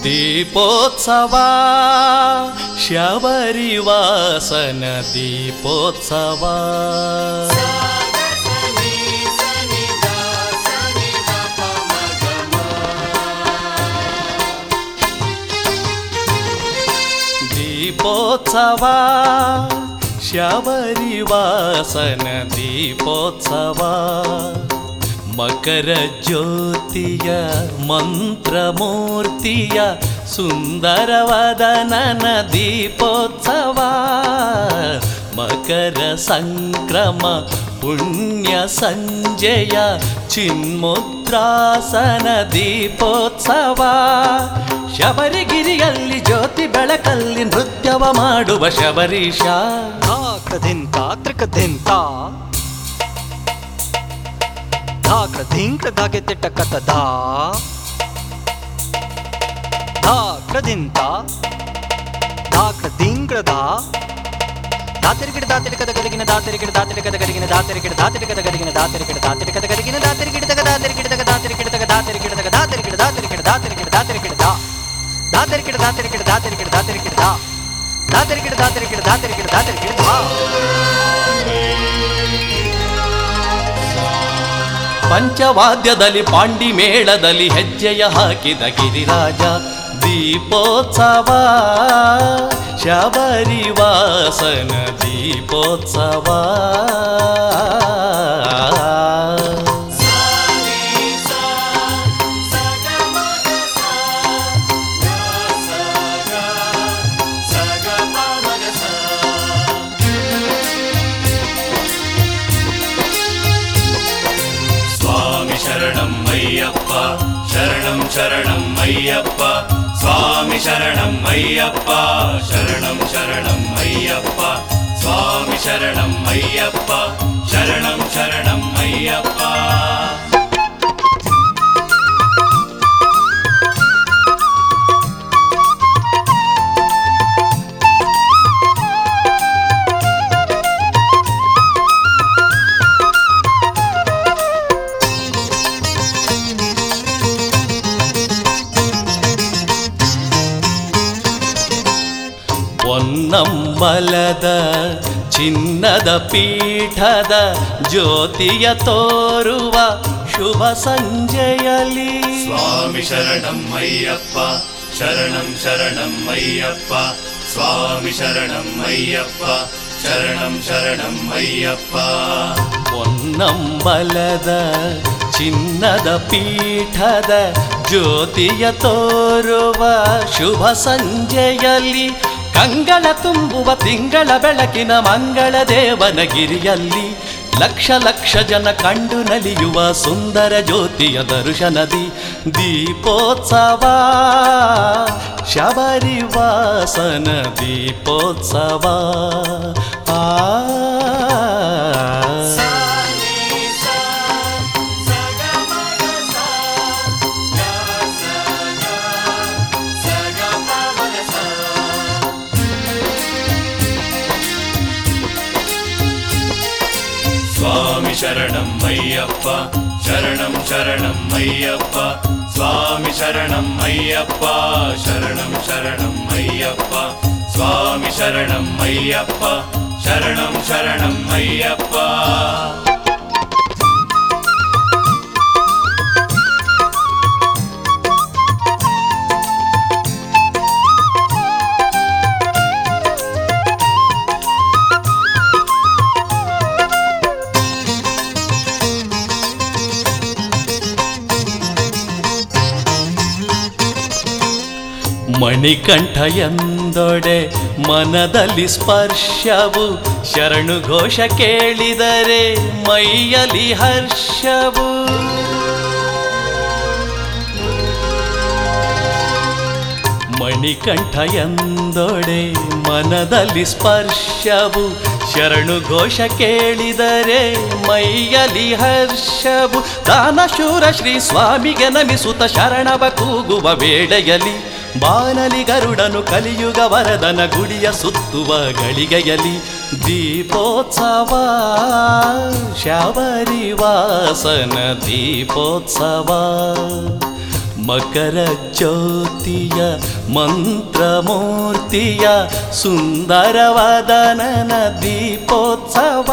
ದೀಪೋತ್ಸವ ಶಬರಿವಾಸನ ದೀಪೋತ್ಸವ ದೀಪೋತ್ಸವ ಶಬರಿವಾಸನ ದೀಪೋತ್ಸವ ಮಕರ ಜ್ಯೋತಿಯ ಮಂತ್ರಮೂರ್ತಿಯ ಸುಂದರವದನನ ದೀಪೋತ್ಸವ ಮಕರ ಸಂಕ್ರಮ ಪುಣ್ಯ ಸಂಜಯ ಚಿನ್ಮುದ್ರಾಸನ ದೀಪೋತ್ಸವ ಶಬರಿಗಿರಿಯಲ್ಲಿ ಜ್ಯೋತಿ ಬೆಳಕಲ್ಲಿ ನೃತ್ಯವ ಮಾಡುವ ಶಬರೀಶ ಧಾಕದಿಂತ ತ್ರಿಕದಿಂತ ಧಾಕ ಧಿಂಕ ಧಾಗೆ ತಿಟ್ಟ ಕತದ ಧಾಕದಿಂತ ಧಾಕ ದಿಂಗ್ರದ ದಾತರಿಗಿಡ ದಾತರಿಕದ ಗದಗಿನ ದಾತರಿಗಿಡ ದಾತರಿಕದ ಗದಗಿನ ದಾತರಿಗಿಡ ದಾತರಿಕದ ಗದಗಿನ ದಾತರಿಗಿಡ ದಾತರಿಕದ ಗದಗಿನ ದಾತರಿಗಿಡದ ದಾತರಿಗಿಡದ ದಾತರಿಗಿಡದ ದಾತರಿಗಿಡದ ದಾತರಿಗಿಡ ದಾತರಿಗಿಡ ದಾತರಿಗಿಡ ದಾತರಿಗಿಡ ದಾತರಿಗಿಡ ದಾತರಿಗಿಡ ದಾತರಿಗಿಡ ದಾತರಿಗಿಡ ದಾತರಿಗಿಡ ದಾತರಿಗಿಡ ದಾತರಿಗಿಡ ದಾತರಿಗಿಡ ಪಂಚವಾದ್ಯದಲ್ಲಿ ಪಾಂಡಿ ಮೇಳದಲ್ಲಿ ಹೆಜ್ಜೆಯ ಹಾಕಿದ ಗಿರಿರಾಜ ದೀಪೋತ್ಸವ ಶಬರಿವಾಸನ ದೀಪೋತ್ಸವ ಶರಣಂ ಶರಣಂ ಅಯ್ಯಪ್ಪ ಸ್ವಾಮಿ ಶರಣಂ ಅಯ್ಯಪ್ಪ ಶರಣಂ ಶರಣಂ ಅಯ್ಯಪ್ಪ ಸ್ವಾಮಿ ಶರಣಂ ಅಯ್ಯಪ್ಪ ಶರಣಂ ಶರಣಂ ಅಯ್ಯಪ್ಪ ಹೊನ್ನಂಬಲದ ಚಿನ್ನದ ಪೀಠದ ಜ್ಯೋತಿಯ ತೋರುವ ಶುಭ ಸಂಜೆಯಲಿ ಸ್ವಾಮಿ ಶರಣಂ ಅಯ್ಯಪ್ಪ ಶರಣಂ ಶರಣಂ ಅಯ್ಯಪ್ಪ ಸ್ವಾಮಿ ಶರಣಂ ಅಯ್ಯಪ್ಪ ಶರಣಂ ಶರಣಂ ಅಯ್ಯಪ್ಪ ಹೊನ್ನಂಬಲದ ಚಿನ್ನದ ಪೀಠದ ಜ್ಯೋತಿಯ ತೋರುವ ಶುಭ ಸಂಜೆಯಲ್ಲಿ ಕಂಗಳ ತುಂಬುವ ತಿಂಗಳ ಬೆಳಕಿನ ಮಂಗಳ ದೇವನ ಗಿರಿಯಲ್ಲಿ ಲಕ್ಷ ಲಕ್ಷ ಜನ ಕಂಡು ನಲಿಯುವ ಸುಂದರ ಜ್ಯೋತಿಯ ದರ್ಶನದಿ ದೀಪೋತ್ಸವ ಶಬರಿವಾಸನ ದೀಪೋತ್ಸವ ಆ ಸ್ವಾಮಿ ಶರಣಂ ಅಯ್ಯಪ್ಪ ಶರಣಂ ಶರಣಂ ಅಯ್ಯಪ್ಪ ಸ್ವಾಮಿ ಶರಣಂ ಅಯ್ಯಪ್ಪ ಶರಣಂ ಶರಣಂ ಅಯ್ಯಪ್ಪ ಸ್ವಾಮಿ ಶರಣಂ ಅಯ್ಯಪ್ಪ ಶರಣಂ ಶರಣಂ ಅಯ್ಯಪ್ಪ ಮಣಿಕಂಠ ಎಂದೊಡೆ ಮನದಲ್ಲಿ ಸ್ಪರ್ಶವು ಶರಣು ಘೋಷ ಕೇಳಿದರೆ ಮೈಯಲಿ ಹರ್ಷವು ಮಣಿಕಂಠ ಎಂದೊಡೆ ಮನದಲ್ಲಿ ಸ್ಪರ್ಶವು ಶರಣು ಘೋಷ ಕೇಳಿದರೆ ಮೈಯಲಿ ಹರ್ಷವು ದಾನಶೂರ ಶ್ರೀ ಸ್ವಾಮಿಗೆ ನಮಿಸುತ್ತ ಶರಣವ ಕೂಗುವ ವೇಳೆಯಲಿ ಬಾನಲಿ ಗರುಡನು ಕಲಿಯುಗ ವರದನ ಗುಡಿಯ ಸುತ್ತುವ ಗಳಿಗೆಯಲಿ ದೀಪೋತ್ಸವ ಶಬರಿವಾಸನ ದೀಪೋತ್ಸವ ಮಕರ ಜ್ಯೋತಿಯ ಮಂತ್ರಮೂರ್ತಿಯ ಸುಂದರವದನನ ದೀಪೋತ್ಸವ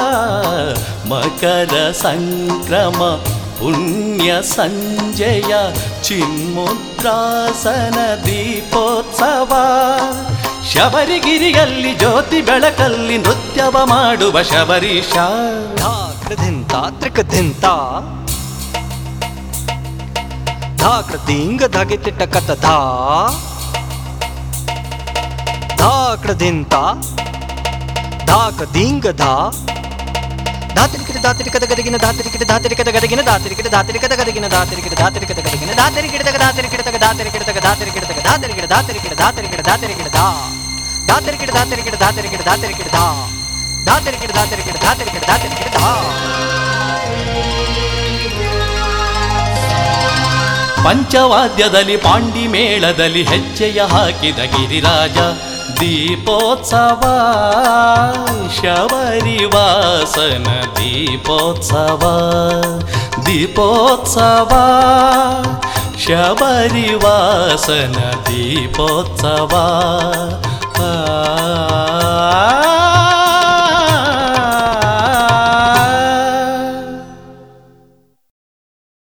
ಮಕರ ಸಂಕ್ರಮ ಪುಣ್ಯ ಸಂಜಯ ಚಿನ್ಮುದ್ರಾಸನ ದೀಪೋತ್ಸವ ಶಬರಿಗಿರಿಯಲ್ಲಿ ಜ್ಯೋತಿ ಬೆಳಕಲ್ಲಿ ನೃತ್ಯವ ಮಾಡುವ ಶಬರೀಶ ಧಾಕೃದಿಂತ ತ್ರಿಕದಿಂತ ಧಾಕೃದಿಂಗ ಧಗಿತಿಟ್ಟ ಕತಧಾ ಧಾಕೃದಿಂತ ಧಾಕದಿಂಗ ಧಾ ಧಾತರಿಕಿಟ ಧಾತರಿಕದ ಗದಗಿನ ಧಾತರಿಕಿಟ ಧಾತರಿಕದ ಗದಗಿನ ಧಾತರಿಕಿಟ ಧಾತರಿಕದ ಗದಗಿನ ಧಾತರಿಕಿಟ ಧಾತರಿಕದ ಗದಗಿನ ಧಾತರಿಕಿಟದ ಧಾತರಿಕಿಟದ ಧಾತರಿಕಿಟದ ಧಾತರಿಕಿಟದ ಧಾತರಿಕಿಟ ಧಾತರಿಕಿಟ ಧಾತರಿಕಿಟ ಧಾತರಿಕಿಟ ಧಾ ಧಾತರಿಕಿಟ ಧಾತರಿಕಿಟ ಧಾತರಿಕಿಟ ಧಾತರಿಕಿಟ ಧಾ ಧಾತರಿಕಿಟ ಧಾತರಿಕಿಟ ಧಾತರಿಕಿಟ ಧಾತರಿಕಿಟ ಧಾ ಪಂಚವಾದ್ಯದಲ್ಲಿ ಪಾಂಡಿ ಮೇಳದಲ್ಲಿ ಹೆಜ್ಜೆಯ ಹಾಕಿದ ಗಿರಿರಾಜ ದೀಪೋತ್ಸವ ಶಬರಿವಾಸನ ದೀಪೋತ್ಸವ ದೀಪೋತ್ಸವ ಶಬರಿವಾಸನ ದೀಪೋತ್ಸವ